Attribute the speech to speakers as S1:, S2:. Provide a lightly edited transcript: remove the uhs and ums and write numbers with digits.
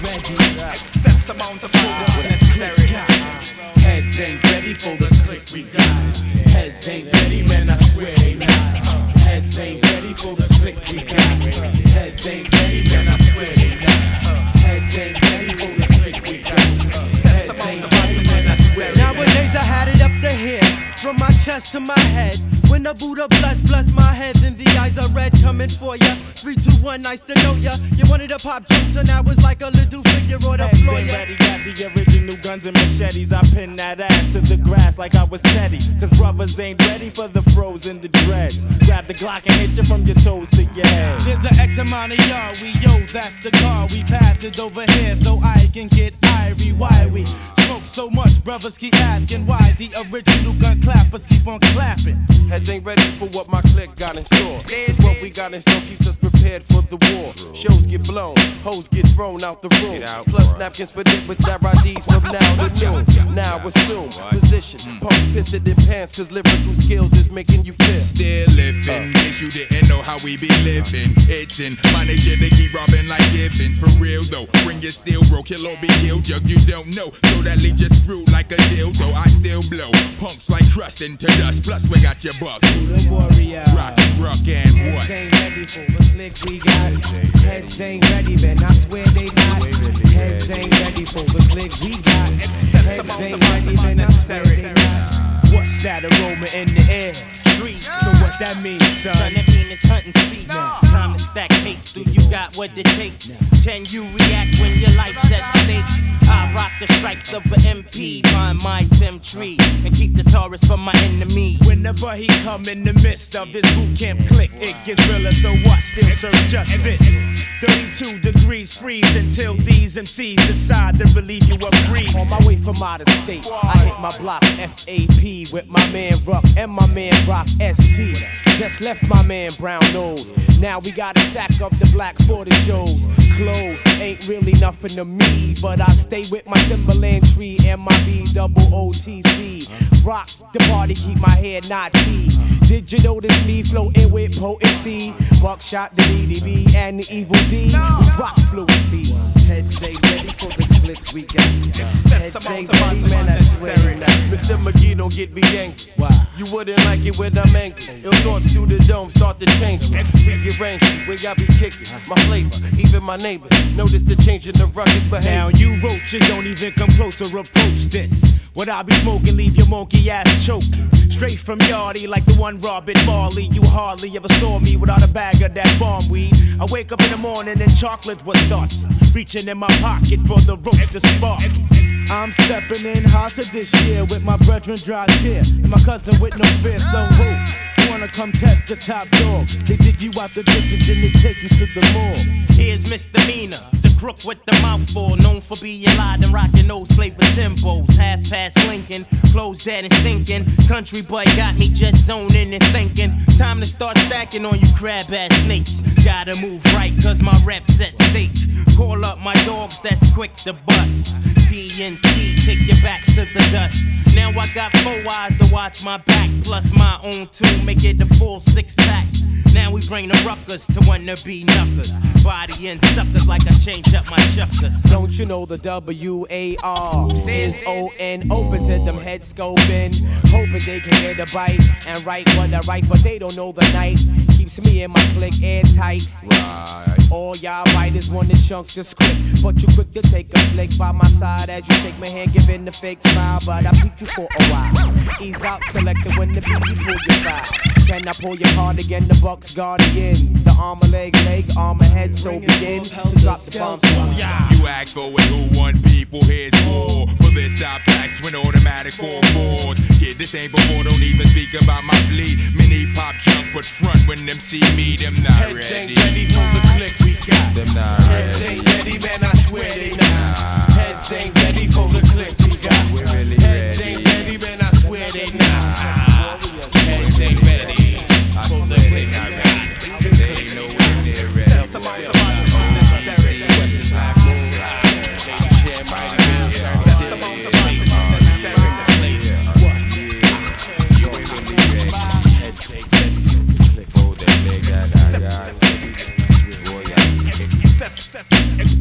S1: ready. Excess amount of force necessary. Heads ain't ready for this click we got. Heads ain't ready, man, I swear they not. Heads ain't ready for this click we got. Heads ain't ready, man, I swear they not. Heads ain't ready for this click we got. Heads ain't ready, man, I swear they not.
S2: Nowadays I had it up to here, from my chest to my head. When the Buddha bless my head, then the eyes are red coming for ya. 3, 2, 1, nice to know ya. You wanted to pop jokes and I was like a little figure on the floor.
S3: Heads ain't ready, got the original guns and machetes. I pin that ass to the grass like I was Teddy. Cause brothers ain't ready for the froze and the dreads. Grab the Glock and hit you from your toes to your head.
S4: There's an X amount of yard, that's the car. We pass it over here so I can get irie. Why we smoke so much, brothers keep asking why the original gun clappers keep on clapping.
S5: Heads ain't ready for what my clique got in store. Cause what we got in store keeps us prepared for the war. Shows get blown, hoes get thrown out the room. Plus napkins for dip with IDs from now to noon. Now assume position, punks piss it in pants cause lyrical skills is making you feel.
S6: Still living, guess you didn't know how we be living. It's in my nature to keep robbing like Givens. For real though, bring your steel bro, kill or be killed. Jug you don't know, so that leaves you screwed like a dildo. I still blow, pumps like crust into dust. Plus we got your buck.
S1: The warrior.
S6: Rock and what?
S1: Heads ain't ready for the click we got. Heads ain't ready, man, I swear they not. Heads ain't ready for the click we got. Heads ain't ready, man, I swear they not.
S3: What's that aroma in the air? Trees. So what that means, son?
S7: Son, that mean it's hunting season. Time to stack tapes. Do you got what it takes? Can you react when your life's at stake? I rock the stripes of an MP, find my Tim tree, and keep the Taurus from my enemies.
S3: Whenever he come in the midst of this boot camp click, it gets realer, so what? Still serve justice. 32 degrees freeze until these MCs decide to relieve you of greed.
S1: On my way from out of state, I hit my block FAP with my man Ruck and my man Rock ST. Just left my man Brown Nose. Now we got a sack of the black for the shows. Clothes ain't really nothing to me, but I stay with my Timberland tree and my BOOTC. Rock the party, keep my head not tea. Did you notice me floating with potency? Buckshot, the DDB, and the Evil D. We rock fluidly.
S5: Heads ain't ready for the click we got. Heads ain't ready, man, I swear not. Mr. McGee, don't get me angry. You wouldn't like it when I'm angry. Ill thoughts through the dome start to change. We get rangy, where y'all be kicking. My flavor, even my neighbors notice the change in the ruckus behavior.
S3: Now you roaches don't even come close or approach this. What I be smoking, leave your monkey ass choking. Straight from Yardie like the one Robert Marley. You hardly ever saw me without a bag of that bomb weed. I wake up in the morning and chocolate's what starts it. Reaching in my pocket for the roach to spark.
S4: I'm stepping in hotter this year with my brethren dry tear and my cousin with no fear. So who wanna come test the top dog? They dig you out the ditch and then they take you to the morgue.
S7: Here's Misdemeanor, the crook with the mouthful, known for being loud and rocking those flavor Timbos. Half past Lincoln, clothes dead and stinking. Country boy got me just zoning and thinking. Time to start stacking on you crab ass snakes. Gotta move right, cause my rep's at stake. Call up my dogs that's quick to bust. PNC, take you back to the dust. Now I got 4 eyes to watch my back, plus my own 2, make it a full 6-pack. Now we bring the ruckers to wannabe knuckers. Body and suckers like I changed up my chuckers.
S1: Don't you know the WAR is ON? Open to them head scoping, hoping they can get a bite and write what I write, but they don't know the night. Keeps me and my clique airtight. All y'all writers wanna chunk the script, but you quick to take a flick by my side as you shake my hand, giving the fake smile. But I peeped you for a while. Ease out, selected when the people pull your file. Can I pull your card again? The Bucks Guardians, the armor leg, armor head. So begin to drop the bombs.
S6: You ask for it, who won beef, well here's war. For this I packs with automatic 4-4s. Kid, this ain't before, don't even speak about my fleet. Mini pop junk, but front when them see me, them not ready.
S5: Heads ain't ready for the click we got.
S6: Them not
S5: Heads ain't ready, man, I swear they not. Heads ain't ready for the click we got. Heads ain't ready, man, I swear they not. Heads ain't ready.
S6: I swear they not ready. They ain't nowhere near ready.
S1: Success.